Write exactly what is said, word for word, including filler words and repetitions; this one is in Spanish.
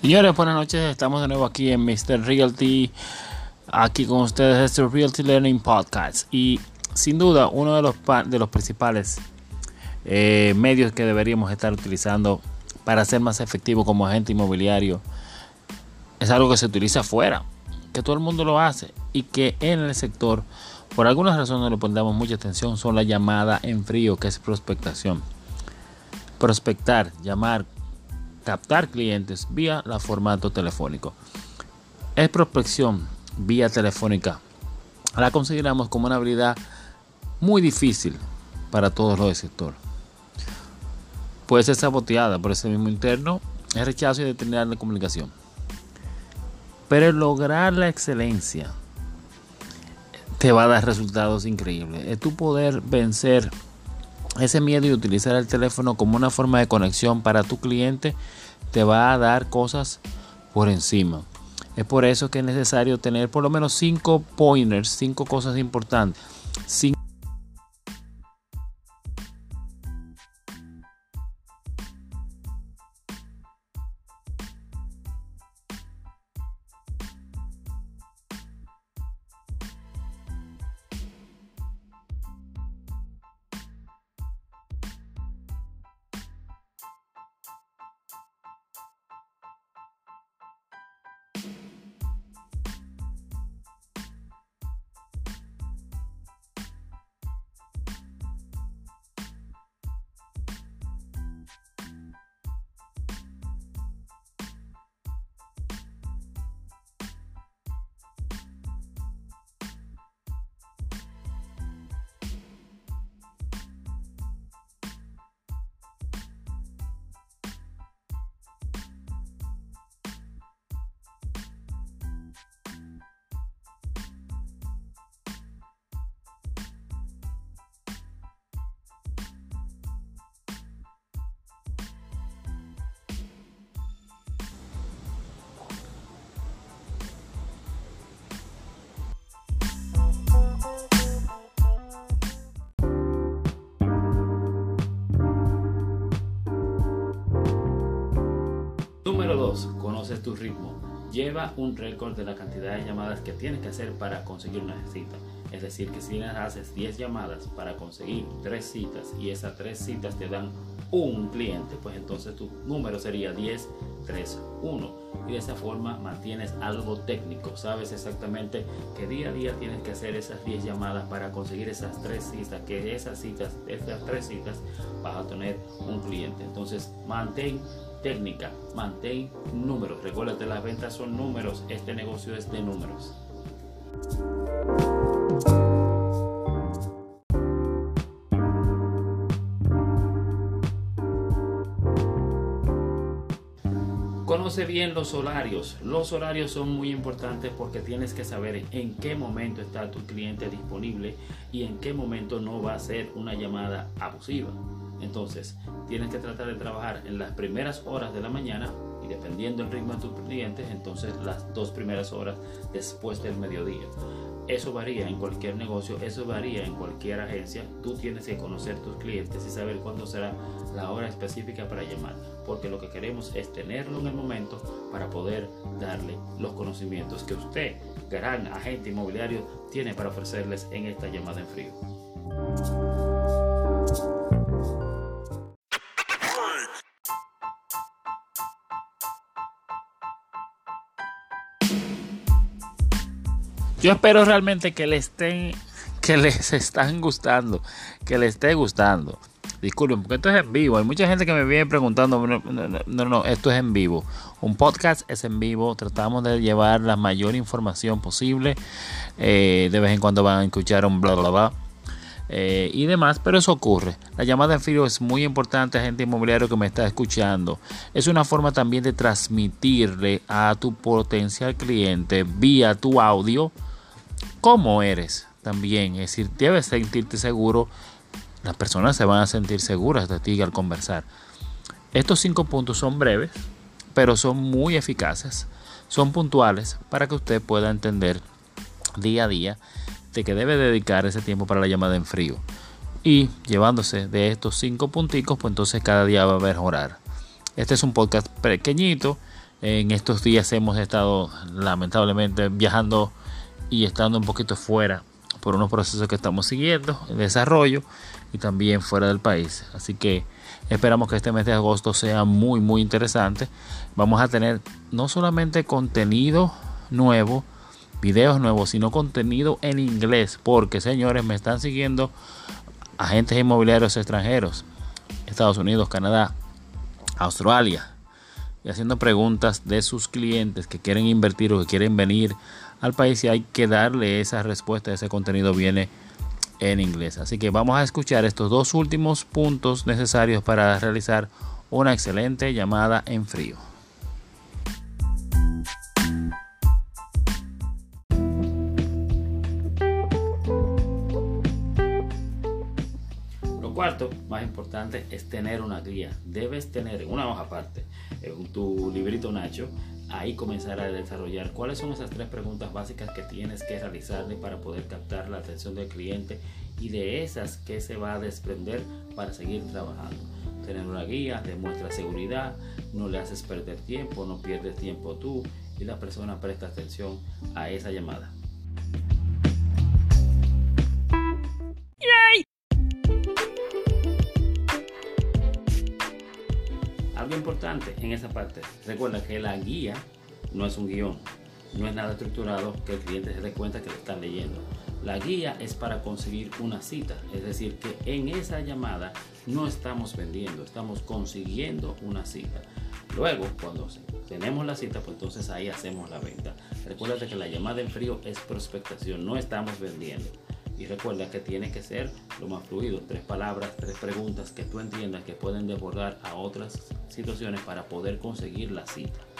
Señores, buenas noches. Estamos de nuevo aquí en mister Realty. Aquí con ustedes, este Realty Learning Podcast. Y sin duda, uno de los, de los principales eh, medios que deberíamos estar utilizando para ser más efectivo como agente inmobiliario es algo que se utiliza afuera, que todo el mundo lo hace y que en el sector, por algunas razones, no le ponemos mucha atención. Son la llamada en frío, que es prospectación. Prospectar, llamar, captar clientes vía la formato telefónico. Es prospección vía telefónica. La consideramos como una habilidad muy difícil para todos los del sector. Puede ser saboteada por ese mismo interno, el rechazo y determinar la comunicación. Pero lograr la excelencia te va a dar resultados increíbles. Es tu poder vencer ese miedo y utilizar el teléfono como una forma de conexión para tu cliente. Te va a dar cosas por encima. Es por eso que es necesario tener por lo menos cinco pointers, cinco cosas importantes. Cinco Número dos. Conoce tu ritmo. Lleva un récord de la cantidad de llamadas que tienes que hacer para conseguir una cita. Es decir, que si haces diez llamadas para conseguir tres citas y esas tres citas te dan un cliente, pues entonces tu número sería diez, tres, uno. Y de esa forma mantienes algo técnico. Sabes exactamente que día a día tienes que hacer esas diez llamadas para conseguir esas tres citas, que esas citas, esas tres citas vas a tener un cliente. Entonces mantén técnica, mantén números. Recuérdate, las ventas son números. Este negocio es de números. Conoce bien los horarios. Los horarios son muy importantes porque tienes que saber en qué momento está tu cliente disponible y en qué momento no va a ser una llamada abusiva. Entonces, tienes que tratar de trabajar en las primeras horas de la mañana y, dependiendo del ritmo de tus clientes, entonces las dos primeras horas después del mediodía. Eso varía en cualquier negocio, eso varía en cualquier agencia. Tú tienes que conocer tus clientes y saber cuándo será la hora específica para llamar, porque lo que queremos es tenerlo en el momento para poder darle los conocimientos que usted, gran agente inmobiliario, tiene para ofrecerles en esta llamada en frío. Yo espero realmente que les estén, que les están gustando, que les esté gustando. Disculpen, porque esto es en vivo. Hay mucha gente que me viene preguntando, no, no, no, no, esto es en vivo. Un podcast es en vivo. Tratamos de llevar la mayor información posible. Eh, de vez en cuando van a escuchar un bla, bla, bla. Eh, y demás, pero eso ocurre. La llamada en frío es muy importante, agente inmobiliario que me está escuchando. Es una forma también de transmitirle a tu potencial cliente vía tu audio cómo eres también. Es decir, debes sentirte seguro. Las personas se van a sentir seguras de ti al conversar. Estos cinco puntos son breves, pero son muy eficaces. Son puntuales para que usted pueda entender día a día de que debe dedicar ese tiempo para la llamada en frío. Y llevándose de estos cinco punticos, pues entonces cada día va a mejorar. Este es un podcast pequeñito En estos días hemos estado lamentablemente viajando y estando un poquito fuera por unos procesos que estamos siguiendo, de desarrollo y también fuera del país. Así que esperamos que este mes de agosto sea muy muy interesante. Vamos a tener no solamente contenido nuevo, videos nuevos, sino contenido en inglés, porque señores, me están siguiendo agentes inmobiliarios extranjeros, Estados Unidos, Canadá, Australia, y haciendo preguntas de sus clientes que quieren invertir o que quieren venir al país, y hay que darle esa respuesta. Ese contenido viene en inglés, así que vamos a escuchar estos dos últimos puntos necesarios para realizar una excelente llamada en frío. Cuarto, más importante, es tener una guía. Debes tener una hoja aparte, en tu librito Nacho, ahí comenzar a desarrollar cuáles son esas tres preguntas básicas que tienes que realizarle para poder captar la atención del cliente, y de esas que se va a desprender para seguir trabajando. Tener una guía demuestra seguridad, no le haces perder tiempo, no pierdes tiempo tú, y la persona presta atención a esa llamada. Algo importante en esa parte, recuerda que la guía no es un guión, no es nada estructurado que el cliente se dé cuenta que lo están leyendo. La guía es para conseguir una cita, es decir, que en esa llamada no estamos vendiendo, estamos consiguiendo una cita. Luego, cuando tenemos la cita, pues entonces ahí hacemos la venta. Recuerda que la llamada en frío es prospectación, no estamos vendiendo. Y recuerda que tiene que ser lo más fluido, tres palabras, tres preguntas que tú entiendas que pueden desbordar a otras situaciones para poder conseguir la cita.